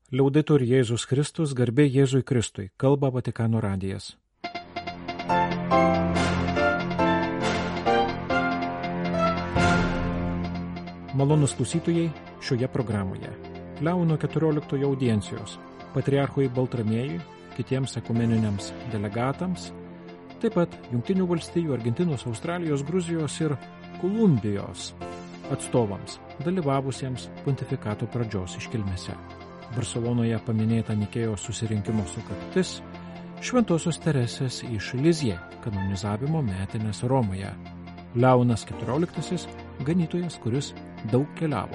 Liaudetur Jėzus Kristus, garbė Jėzui Kristui, kalba Vatikano radijas. Malonūs klausytojai šioje programoje. Leono 14 audiencijos, patriarchui Baltramiejui, kitiems ekumeniniams delegatams, taip pat Jungtinių valstijų, Argentinos, Australijos, Gruzijos ir Kolumbijos atstovams, dalyvavusiems pontifikato pradžios iškilmėse. Barselonoje paminėta Nikėjos susirinkimo sukaktis, Šventosios Teresės iš Lizie kanonizavimo metinės Romoje. Leonas 14, ganytojas, kuris daug keliavo.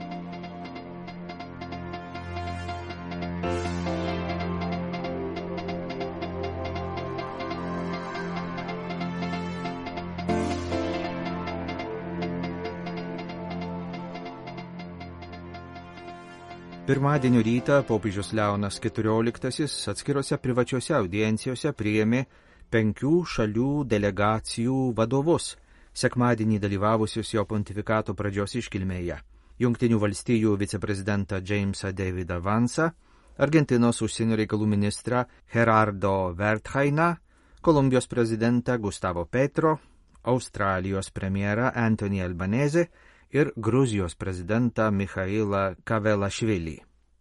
Pirmadienio rytą popiežius Leonas XIV atskirose privačiose audiencijose priėmė 5 šalių delegacijų vadovus, sekmadienį dalyvavusius jo pontifikato pradžios iškilmėje. Jungtinių valstijų viceprezidentą Jamesą Davidą Vansą, Argentinos užsienio reikalų ministrą Gerardo Wertheiną, Kolumbijos prezidentą Gustavo Petro, Australijos premjerą Anthony Albanese ir Gruzijos prezidentą Michailą Kavelašvilį.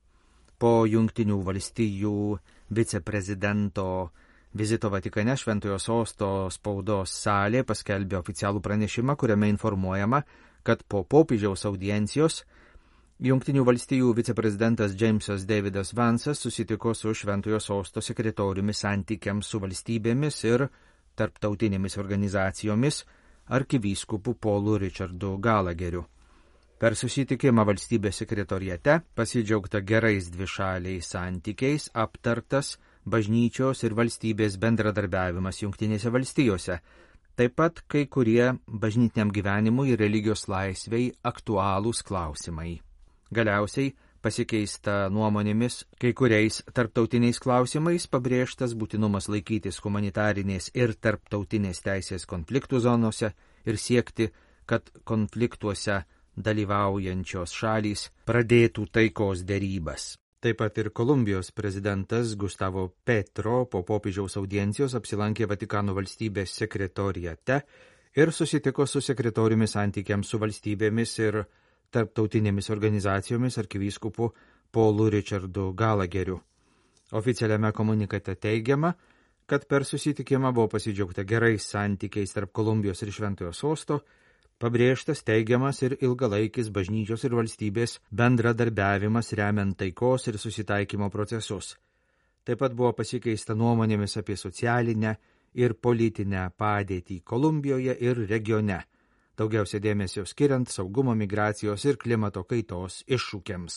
Po Jungtinių valstijų viceprezidento vizito Vatikane Šventojo Sosto spaudos salė paskelbė oficialų pranešimą, kuriame informuojama, kad po popiežiaus audiencijos Jungtinių valstijų viceprezidentas Jamesas Davidas Vansas susitiko su Šventojo Sosto sekretoriumi santykiams su valstybėmis ir tarptautinėmis organizacijomis arkivyskupu Paulu Richardu Gallagheriu. Per susitikimą valstybės sekretoriate pasidžiaugta gerais dvišaliais santykiais, aptartas bažnyčios ir valstybės bendradarbiavimas Jungtinėse valstijose, taip pat kai kurie bažnytiniam gyvenimui ir religijos laisvei aktualūs klausimai. Galiausiai pasikeista nuomonėmis kai kuriais tarptautiniais klausimais, pabrėžtas būtinumas laikytis humanitarinės ir tarptautinės teisės konfliktų zonose ir siekti, kad konfliktuose dalyvaujančios šalys pradėtų taikos derybas. Taip pat ir Kolumbijos prezidentas Gustavo Petro po popiežiaus audiencijos apsilankė Vatikano valstybės sekretoriate ir susitiko su sekretoriumi santykiams su valstybėmis ir tarptautinėmis organizacijomis arkivyskupu Paulu Richardu Gallagheriu. Oficialiame komunikate teigiama, kad per susitikimą buvo pasidžiaugta gerais santykiais tarp Kolumbijos ir Šventojo Sosto, pabrėžtas teigiamas ir ilgalaikis bažnyčios ir valstybės bendradarbiavimas remiant taikos ir susitaikymo procesus. Taip pat buvo pasikeista nuomonėmis apie socialinę ir politinę padėtį Kolumbijoje ir regione, daugiausia dėmesio skiriant saugumo, migracijos ir klimato kaitos iššūkiams.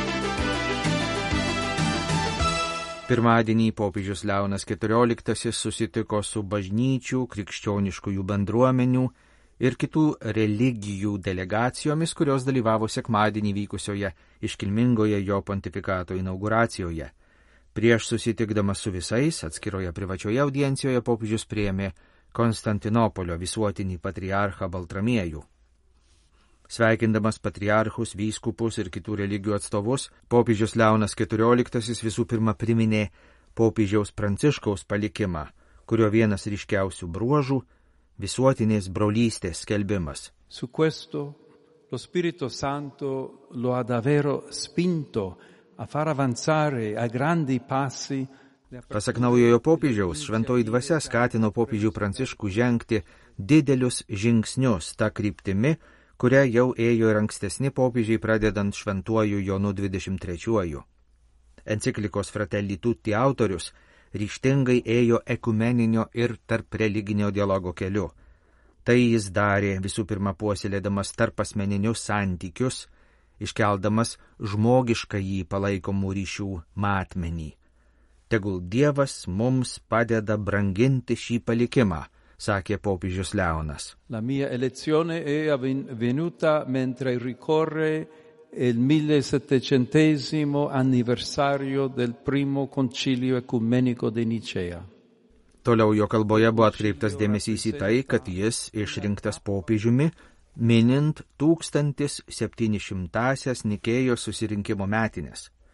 Pirmadienį popiežius Leonas XIV susitiko su bažnyčių, krikščioniškųjų bendruomenių ir kitų religijų delegacijomis, kurios dalyvavo sekmadienį vykusioje iškilmingoje jo pontifikato inauguracijoje. Prieš susitikdamas su visais, atskiroje privačioje audiencijoje popiežius priėmė Konstantinopolio visuotinį patriarchą Baltramiejų. Sveikindamas patriarchus, vyskupus ir kitų religijų atstovus, popiežius Leonas XIV visų pirma priminė popiežiaus Pranciškaus palikimą, kurio vienas ryškiausių bruožų – visuotinės brolystės skelbimas. Su questo, lo Spirito Santo lo ha davvero spinto a far avanzare a grandi passi. Pasak naujojo popiežiaus, šventoji dvasia skatino popiežių Pranciškų žengti didelius žingsnius tą kryptimi, kurią jau ėjo ir ankstesni popiežiai pradedant šventuoju Jonu 23. Enciklikos Fratelli Tutti autorius ryžtingai ėjo ekumeninio ir tarp religinio dialogo keliu. Tai jis darė visų pirma puoselėdamas tarpasmeninius santykius, iškeldamas žmogiškąjį palaikomų ryšių matmenį. Tegul Dievas mums padeda branginti šį palikimą, sakė popiežius Leonas. La mia elezione è avvenuta mentre ricorre il 1700° anniversario del primo concilio ecumenico di Nicea. Toliau jo kalboje buvo atkreiptas dėmesys į tai, kad jis išrinktas popiežiumi minint 1700-ąsias Nikėjos susirinkimo metinės.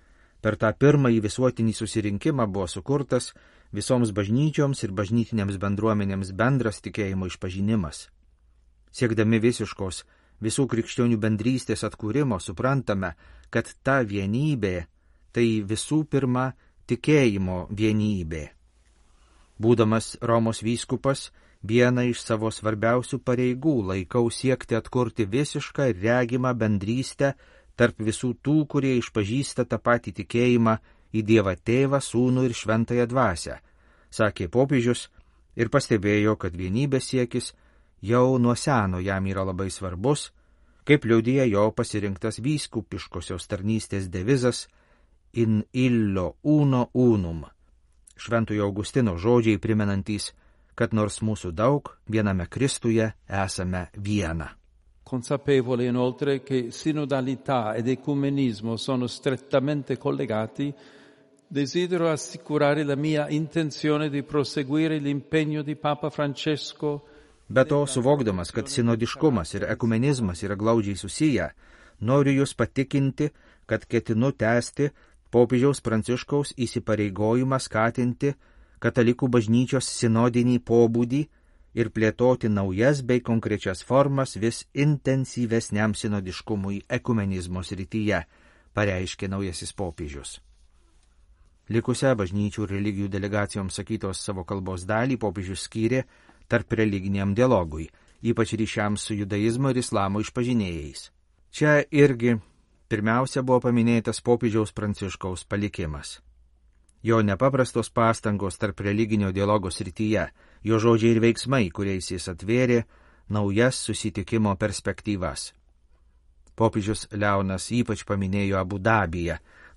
Per tą pirmąjį visuotinį susirinkimą buvo sukurtas visoms bažnyčioms ir bažnytinėms bendruomenėms bendras tikėjimo išpažinimas. Siekdami visiškos visų krikščionių bendrystės atkūrimo suprantame, kad ta vienybė tai visų pirma tikėjimo vienybė. Būdamas Romos vyskupas, vieną iš savo svarbiausių pareigų laikau siekti atkurti visišką ir regimą bendrystę tarp visų tų, kurie išpažįsta tą patį tikėjimą į Dievą Tėvą, Sūnų ir Šventąją Dvasią, sakė popiežius ir pastebėjo, kad vienybės siekis jau nuo seno jam yra labai svarbus, kaip liudija jo pasirinktas vyskupiškosios tarnystės devizas in illo uno unum. Šventojo Augustino žodžiai primenantys, kad nors mūsų daug, viename Kristuje esame viena. Consapevole inoltre che sinodalità ed ecumenismo sono strettamente collegati, desidero assicurare la mia intenzione di proseguire l'impegno di Papa Francesco. Be to, suvokdamas, kad sinodiškumas ir ekumenizmas yra glaudžiai susiję, noriu jūs patikinti, kad ketinu tęsti popiežiaus Pranciškaus įsipareigojimą skatinti katalikų bažnyčios sinodinį pobūdį ir plėtoti naujas bei konkrečias formas vis intensyvesniam sinodiškumui ekumenizmo srityje, pareiškė naujasis popiežius. Likusią bažnyčių ir religijų delegacijoms sakytos savo kalbos dalį popiežius skyrė tarp religiniam dialogui, ypač ryšiams su judaizmo ir islamo išpažinėjais. Čia irgi pirmiausia buvo paminėtas popiežiaus Pranciškaus palikimas. Jo nepaprastos pastangos tarp religinio dialogo srityje, jo žodžiai ir veiksmai, kuriais jis atvėrė naujas susitikimo perspektyvas. Popiežius Leonas ypač paminėjo Abu Dabyje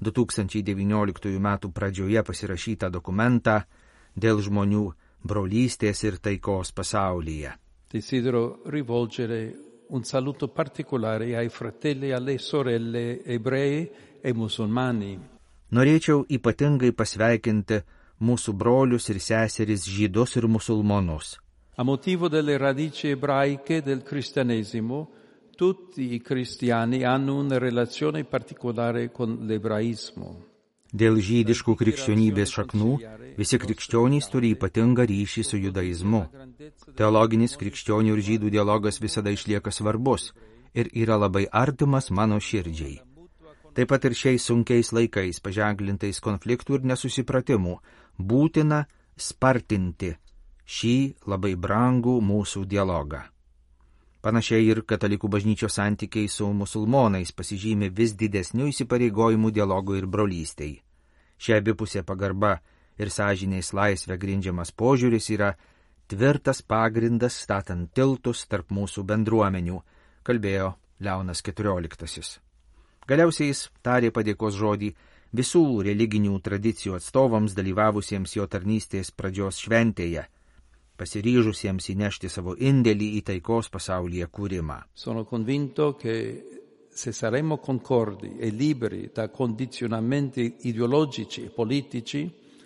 2019 m. pradžioje pasirašytą dokumentą dėl žmonių brolystės ir taikos pasaulyje. Desidero rivolgere un saluto particolare ai fratelli e alle sorelle ebrei e musulmani. Norėčiau ypatingai pasveikinti mūsų brolius ir seseris žydus ir musulmonus. A motivo delle radici ebraiche del cristianesimo, tutti i cristiani hanno una relazione particolare con l'ebraismo. Dėl žydiškų krikščionybės šaknų visi krikščionys turi ypatingą ryšį su judaizmu. Teologinis krikščionių ir žydų dialogas visada išlieka svarbus ir yra labai artimas mano širdžiai. Taip pat ir šiais sunkiais laikais, paženklintais konfliktų ir nesusipratimų, būtina spartinti šį labai brangų mūsų dialogą. Panašiai ir katalikų bažnyčios santykiai su musulmonais pasižymi vis didesnių įsipareigojimų dialogų ir brolystei. Šia abipusė pagarba ir sąžinės laisvė grindžiamas požiūris yra tvirtas pagrindas statant tiltus tarp mūsų bendruomenių, kalbėjo Leonas XIV. Galiausiai jis tarė padėkos žodį visų religinių tradicijų atstovams dalyvavusiems jo tarnystės pradžios šventėje, pasiryžusiems įnešti savo indėlį į taikos pasaulyje kūrimą. Sono convinto che se saremo concordi e liberi da condizionamenti ideologici e politici,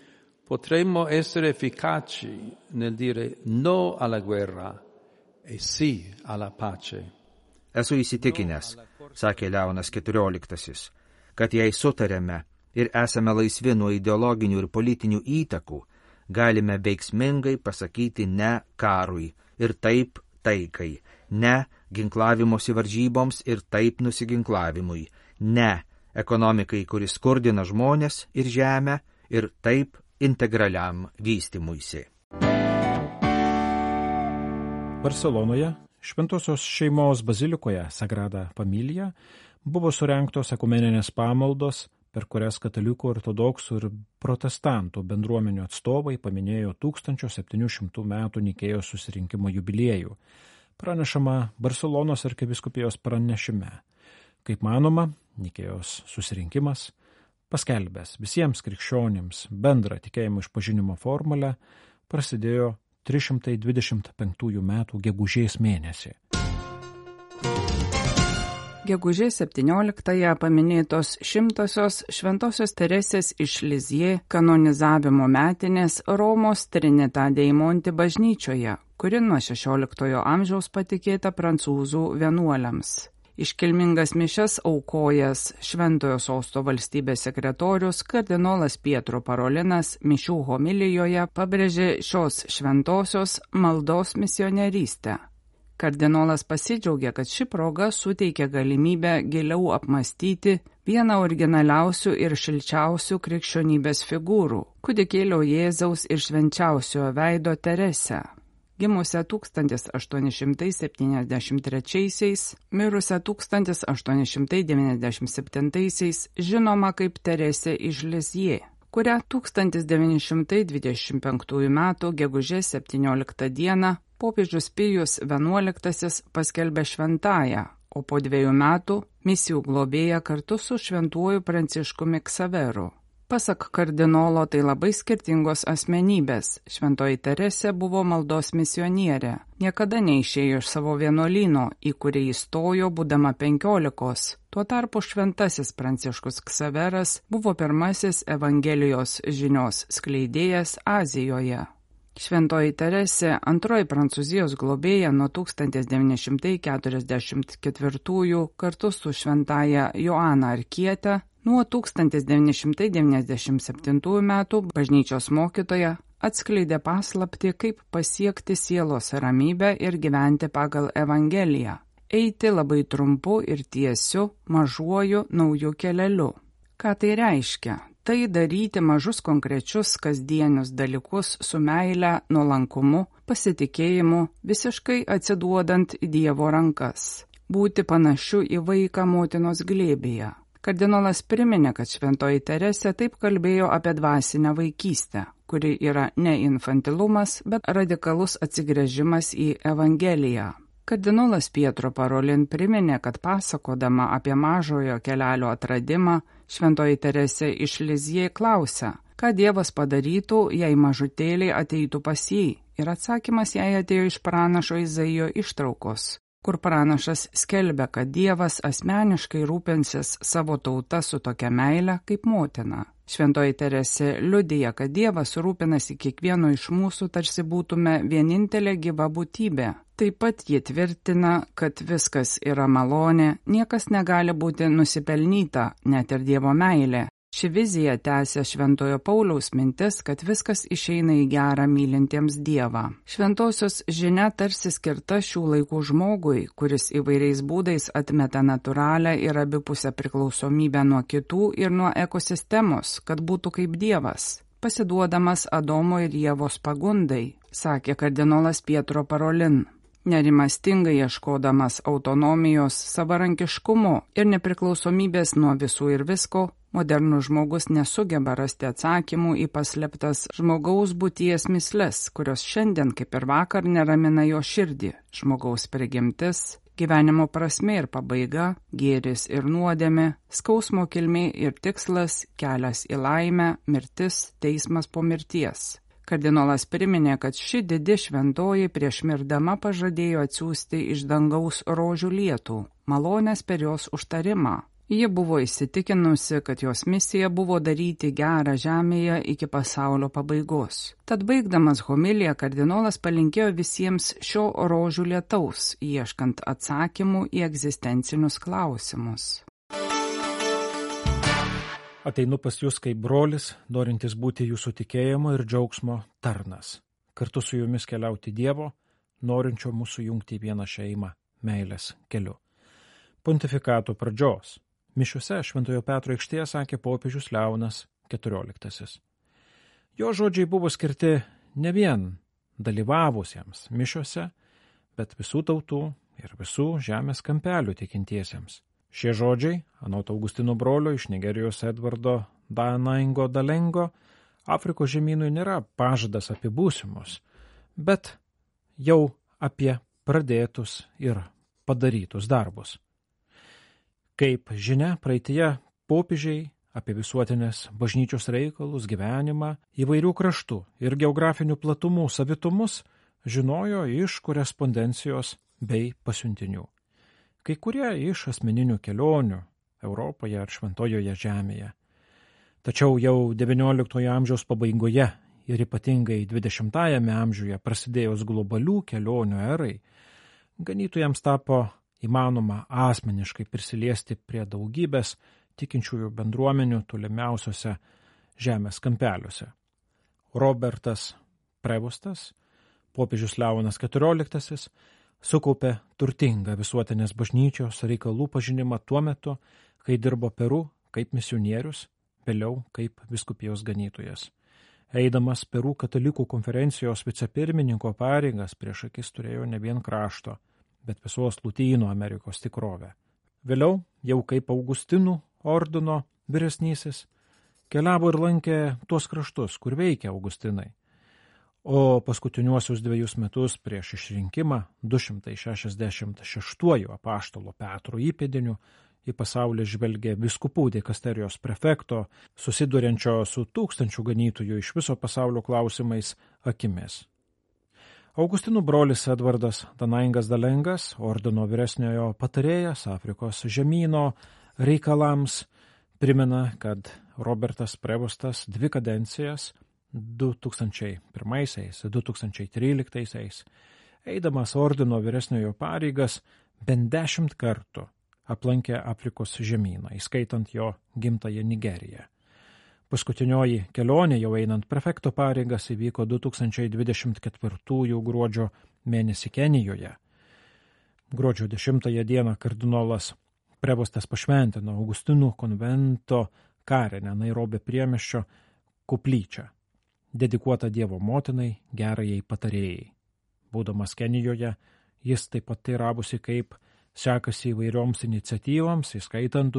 potremmo essere efficaci nel dire no alla guerra e sì alla pace. Esu įsitikinęs, sakė Leonas XIV, kad jei sutarėme ir esame laisvi nuo ideologinių ir politinių įtakų, galime veiksmingai pasakyti ne karui ir taip taikai, ne ginklavimosi varžyboms ir taip nusiginklavimui, ne ekonomikai, kuris skurdina žmonės ir žemę ir taip integraliam vystymuisi. Barselonoje, Šventosios šeimos bazilikoje Sagrada Familia, buvo surengtos ekumeninės pamaldos, per kurias katalikų, ortodoksų ir protestantų bendruomenių atstovai paminėjo 1700 metų Nikėjos susirinkimo jubiliejų, pranešama Barselonos arkivyskupijos pranešime. Kaip manoma, Nikėjos susirinkimas, paskelbęs visiems krikščionims bendrą tikėjimo išpažinimo formulę, prasidėjo 325 metų gegužės mėnesį. Gegužės 17-ąją paminėtos 100-osios Šventosios Teresės iš Lizjė kanonizavimo metinės Romos Trinità dei Monti bažnyčioje, kuri nuo XVI amžiaus patikėta prancūzų vienuoliams. Iškilmingas mišias aukojęs Šventojo sosto valstybės sekretorius kardinolas Pietro Parolinas mišių homilijoje pabrėžė šios šventosios maldos misionierystę. Kardinolas pasidžiaugė, kad ši proga suteikia galimybę giliau apmąstyti vieną originaliausių ir šilčiausių krikščionybės figūrų – kūdikėlio Jėzaus ir švenčiausiojo veido Teresę. Gimusią 1873, mirusią 1897, žinoma kaip Teresė iš Lizjė, kurią 1925 m. gegužės 17 d. popiežius Pijus XI paskelbė šventąją, o po 2 metų misijų globėja kartu su šventuoju Pranciškumi Ksaveru. Pasak kardinolo, tai labai skirtingos asmenybės. Šventoji Teresė buvo maldos misionierė. Niekada neišėjo iš savo vienuolyno, į kurį įstojo būdama 15. Tuo tarpu šventasis Pranciškus Ksaveras buvo pirmasis Evangelijos žinios skleidėjas Azijoje. Šventoji Teresė, antroji Prancūzijos globėja nuo 1944 kartu su šventąja Joana Arkiete, nuo 1997 metų bažnyčios mokytoja atskleidė paslaptį, kaip pasiekti sielos ramybę ir gyventi pagal Evangeliją, eiti labai trumpu ir tiesiu, mažuoju nauju keleliu. Ką tai reiškia? Tai daryti mažus konkrečius kasdienius dalykus su meile, nuolankumu, pasitikėjimu, visiškai atsiduodant į Dievo rankas. Būti panašiu į vaiką motinos glėbyje. Kardinolas priminė, kad šventoji Teresė taip kalbėjo apie dvasinę vaikystę, kuri yra ne infantilumas, bet radikalus atsigręžimas į Evangeliją. Kardinolas Pietro Parolin priminė, kad pasakodama apie mažojo kelelio atradimą, šventoji Teresė iš Lizjė klausia, ką Dievas padarytų, jei mažutėliai ateitų pas jį, ir atsakymas jai atėjo iš pranašo Izaijo ištraukos, kur pranašas skelbia, kad Dievas asmeniškai rūpinsis savo tauta su tokia meile kaip motina. Šventoji Teresė liudija, kad Dievas rūpinasi kiekvieno iš mūsų, tarsi būtume vienintelė gyva būtybė. Taip pat ji tvirtina, kad viskas yra malonė, niekas negali būti nusipelnyta, net ir Dievo meilė. Ši vizija tęsia Šventojo Pauliaus mintis, kad viskas išeina į gerą mylintiems Dievą. Šventosios žinia tarsi skirta šių laikų žmogui, kuris įvairiais būdais atmeta natūralią ir abipusę priklausomybę nuo kitų ir nuo ekosistemos, kad būtų kaip Dievas, pasiduodamas Adomo ir Ievos pagundai, sakė kardinolas Pietro Parolin. Nerimastingai ieškodamas autonomijos, savarankiškumo ir nepriklausomybės nuo visų ir visko, modernus žmogus nesugeba rasti atsakymų į paslėptas žmogaus būties mįsles, kurios šiandien kaip ir vakar neramina jo širdį. Žmogaus prigimtis, gyvenimo prasmė ir pabaiga, gėris ir nuodėmė, skausmo kilmė ir tikslas, kelias į laimę, mirtis, teismas po mirties. Kardinolas priminė, kad ši didi šventoji prieš mirdama pažadėjo atsiųsti iš dangaus rožių lietų, malonės per jos užtarimą. Ji buvo įsitikinusi, kad jos misija buvo daryti gerą žemėje iki pasaulio pabaigos. Tad baigdamas homiliją, kardinolas palinkėjo visiems šio rožių lietaus, ieškant atsakymų į egzistencinius klausimus. Ateinu pas jūs kaip brolis, norintis būti jūsų tikėjimo ir džiaugsmo tarnas. Kartu su jumis keliauti Dievo, norinčio mūsų jungti į vieną šeimą, meilės keliu. Pontifikato pradžios. Mišiuose Šventojo Petro aikštėje sakė popiežius Leonas XIV. Jo žodžiai buvo skirti ne vien dalyvavusiems mišiuose, bet visų tautų ir visų žemės kampelių tikintiesiems. Šie žodžiai, anot Augustino brolio iš Nigerijos Edvardo Danaingo Dalengo, Afrikos žemynui nėra pažadas apie būsimus, bet jau apie pradėtus ir padarytus darbus. Kaip žinia, praeityje popiežiai apie visuotinės bažnyčios reikalus, gyvenimą, įvairių kraštų ir geografinių platumų savitumus žinojo iš korespondencijos bei pasiuntinių. Kai kurie iš asmeninių kelionių Europoje ar Šventojoje žemėje. Tačiau jau XIX amžiaus pabaigoje ir ypatingai XX amžiuje prasidėjus globalių kelionių erai, ganytojams tapo įmanoma asmeniškai prisiliesti prie daugybės tikinčiųjų bendruomenių tolimiausiose žemės kampeliuose. Robertas Prevostas, popiežius Leonas XIV, sukaupė turtingą visuotinės bažnyčios reikalų pažinimą tuo metu, kai dirbo Peru kaip misionierius, vėliau kaip vyskupijos ganytojas. Eidamas Peru katalikų konferencijos vicepirmininko pareigas prieš akis turėjo ne vien krašto, bet visos Lotynų Amerikos tikrovę. Vėliau, jau kaip Augustinų ordino vyresnysis, keliavo ir lankė tuos kraštus, kur veikia Augustinai. O paskutiniuosius 2 metus prieš išrinkimą 266 apaštalo Petro įpėdiniu į pasaulį žvelgė vyskupų dikasterijos prefekto, susiduriančio su 1000 ganytojų iš viso pasaulio klausimais akimis. Augustinų brolis Edvardas Danaingas Dalengas, ordino vyresniojo patarėjas Afrikos žemyno reikalams, primena, kad Robertas Prevostas 2 kadencijas 2001–2013, eidamas ordino vyresniojo pareigas, bent 10 kartų aplankė Afrikos žemyną, įskaitant jo gimtąją Nigeriją. Paskutinioji kelionė jau einant prefekto pareigas įvyko 2024 gruodžio mėnesį Kenijoje. Gruodžio 10 dieną kardinolas Prevostas pašventino Augustinų konvento karinę Nairobio priemiesčio koplyčią, dedikuotą Dievo motinai, gerajai patarėjai. Būdamas Kenijoje, jis taip pat teiravosi, kaip sekasi įvairioms iniciatyvams, įskaitant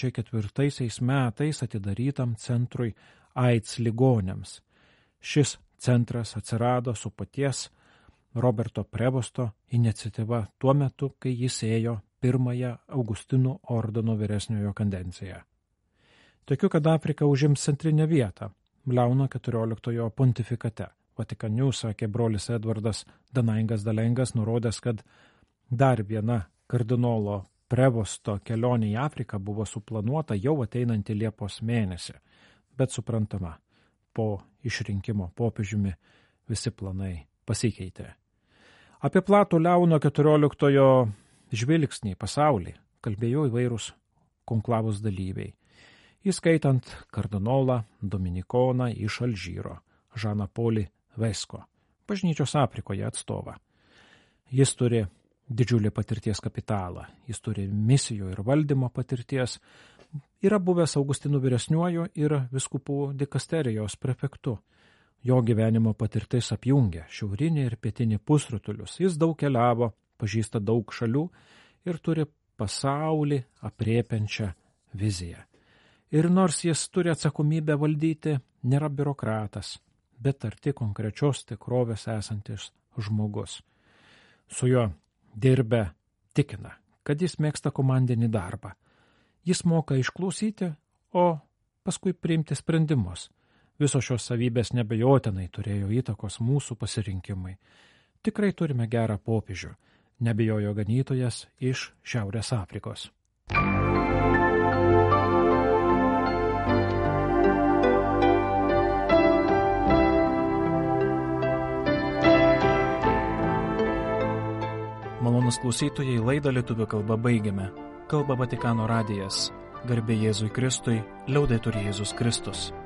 2004 metais atidarytam centrui AIDS ligoniams. Šis centras atsirado su paties Roberto Prevosto iniciatyva tuo metu, kai jis ėjo pirmąją Augustinų ordino vyresniojo kadenciją. Tikiu, kad Afrika užims centrinę vietą Leono XIV pontifikate. Vatikaniu sakė brolis Edvardas Danaingas Dalengas, nurodęs, kad dar viena kardinolo Prevosto kelionė į Afriką buvo suplanuota jau ateinantį Liepos mėnesį, bet suprantama, po išrinkimo popiežiumi visi planai pasikeitė. Apie platų Leono XIV žvilgsnį pasaulį kalbėjo įvairūs konklavos dalyviai, įskaitant kardinolą Dominikoną iš Alžyro, Žaną Polį Vesko, bažnyčios Afrikoje atstovą. Jis turi didžiulį patirties kapitalą, jis turi misijų ir valdymo patirties, yra buvęs Augustinų vyresniuoju ir vyskupų dikasterijos prefektu. Jo gyvenimo patirtis apjungia šiaurinį ir pietinį pusrutulius, jis daug keliavo, pažįsta daug šalių ir turi pasaulį aprėpiančią viziją. Ir nors jis turi atsakomybę valdyti, nėra biurokratas, bet arti konkrečios tikrovės esantis žmogus. Su juo dirbę tikina, kad jis mėgsta komandinį darbą. Jis moka išklausyti, o paskui priimti sprendimus. Visos šios savybės nebejotinai turėjo įtakos mūsų pasirinkimai. Tikrai turime gerą popiežių, nebijojo ganytojas iš Šiaurės Afrikos. Malonus klausytojai, laidą lietuvių kalba baigiame. Kalba Vatikano radijas. Garbė Jėzui Kristui, liaudetur Jėzus Kristus.